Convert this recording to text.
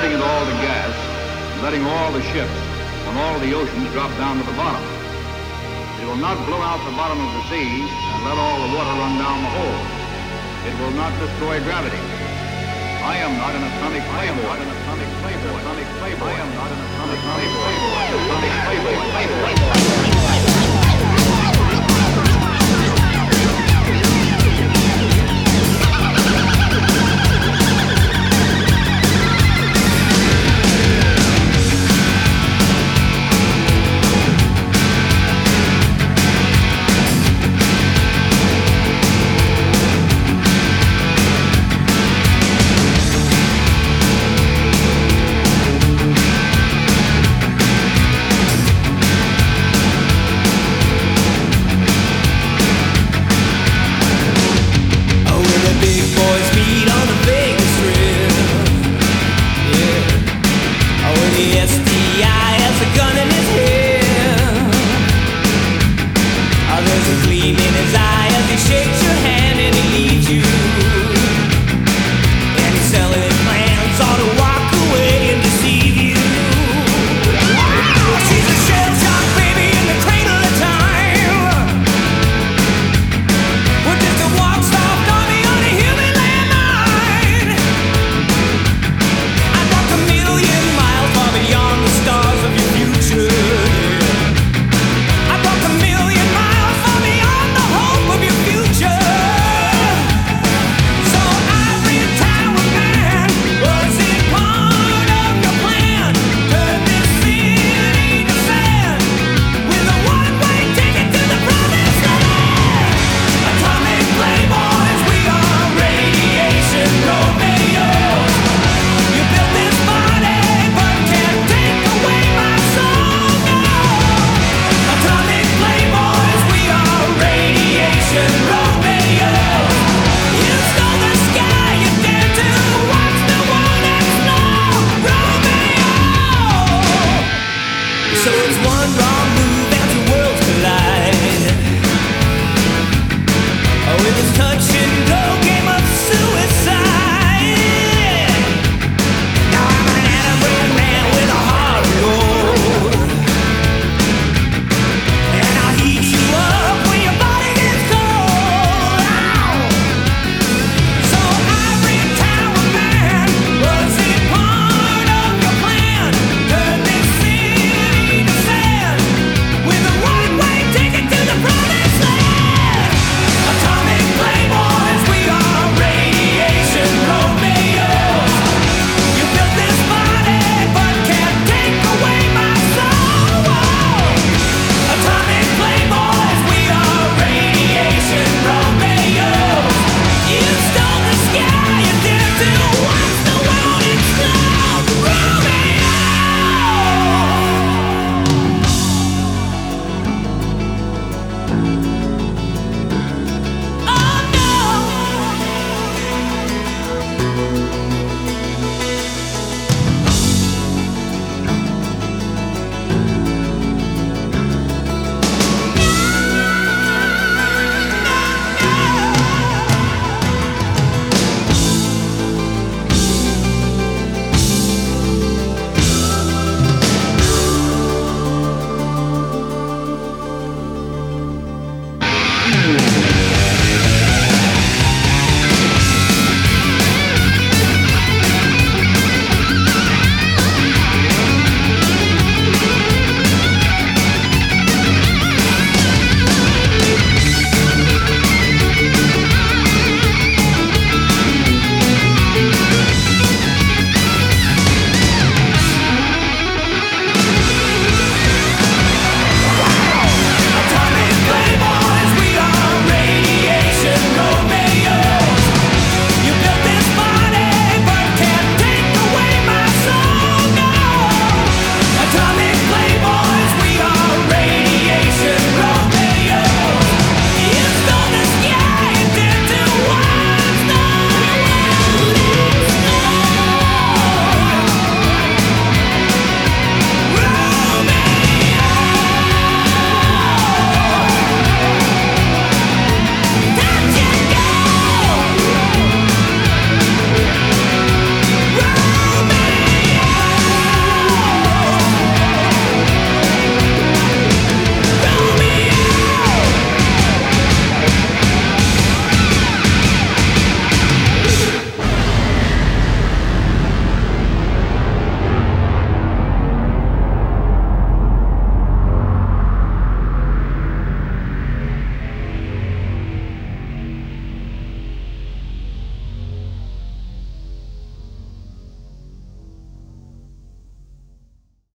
converting it all to gas, and letting all the ships on all the oceans drop down to the bottom. It will not blow out the bottom of the sea and let all the water run down the hole. It will not destroy gravity. I am not an atomic playboy. I am not an atomic playboy. I am not an atomic playboy.